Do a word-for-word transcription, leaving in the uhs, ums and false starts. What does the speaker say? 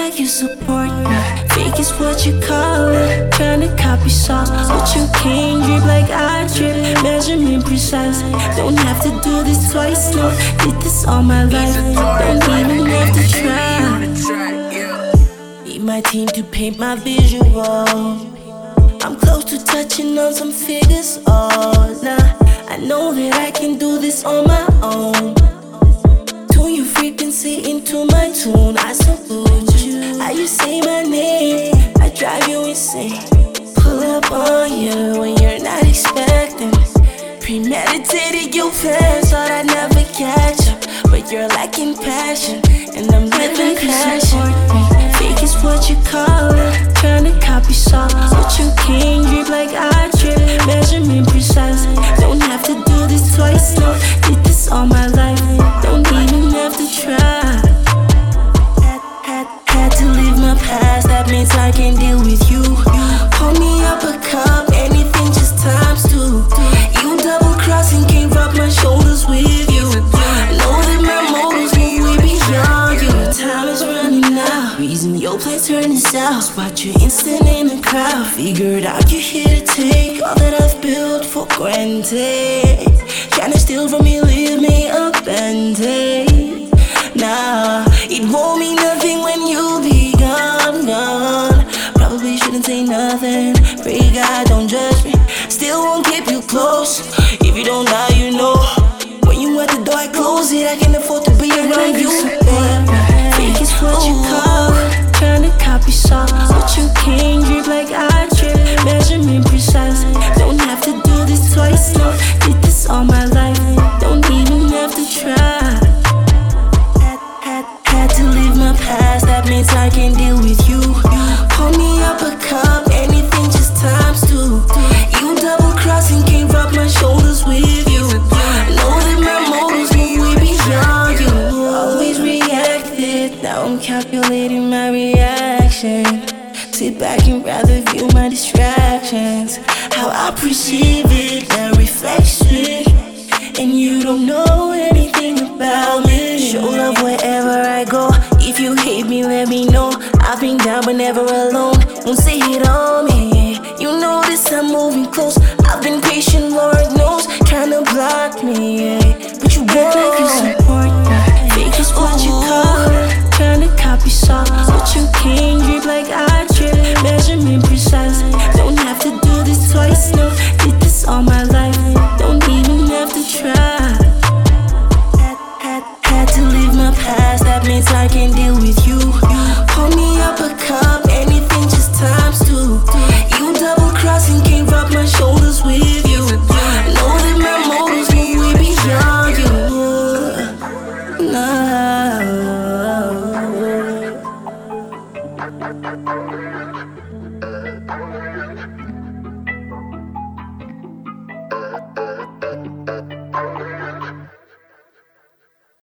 like you support me. Fake is what you call it. Tryna copy songs, but you can't drip like I drip. Measurement precise. Don't have to do this twice, no. Did this all my life. Don't even have to try. Need my team to paint my visual. I'm close to touching on some figures, oh nah. I know that I can do this on my own. Tune your frequency into my tune, I salute you. How you say my name, I drive you insane. Pull up on you when you're not expecting. Premeditated your plans, thought I'd never catch up. But you're lacking passion, and I'm living passion. Fake is what you call it. Tryna copy songs, but you can't drip like I drip. Measurement precise. Don't have to do this twice, no. Did this all my life. Don't even have to try. Had, had, had to leave my past. That means I can deal with you. Hold me up a cup, anything just times two. You double crossing, can't rub my shoulders with you. Know that my motives move way beyond you. Time is running out. Reason your plans turning south. Spot you instant in the crowd. Figured out you're here to take all that I've built for granted. Tryna steal from me, leave me abandoned. Nah, it won't mean nothing when you be gone, gone. Probably shouldn't say nothing. Pray God don't judge me. Still won't keep you close. If you don't now you know. When you at the door I close it. I can afford to be around you. Fake is what you call it. Tryna copy songs, but you can't drip like I drip. Measurement precise. Don't have to do this twice, no. Did this all my life. Don't even have to try. Had, had, had to leave my past. That means I can deal with you. Hold me up a cup, anything just times two. You double crossing, can't rub my shoulders with you. Know that my motives move way beyond you. Always reacted, now I'm calculating my reaction. Sit back and rather view my distractions. How I perceive it, that reflection. And you don't know anything about me. Show love wherever I go. If you hate me, let me know. I've been down but never alone. Won't say it on me. You notice I'm moving close. I've been patient, Lord knows. Tryna block me, but you won't. Like you support me. Fake is what you call it. Tryna copy songs, but you can't drip like I drip. Measurement precise. Don't have to do this twice, no. Did this all my life. Don't even have to try. Had, had, had to leave my past. That means I can deal with you. Hold me up a cup, anything just times two. You double crossing, can't rub my shoulders with you. Know that my motives move way beyond you. Nah.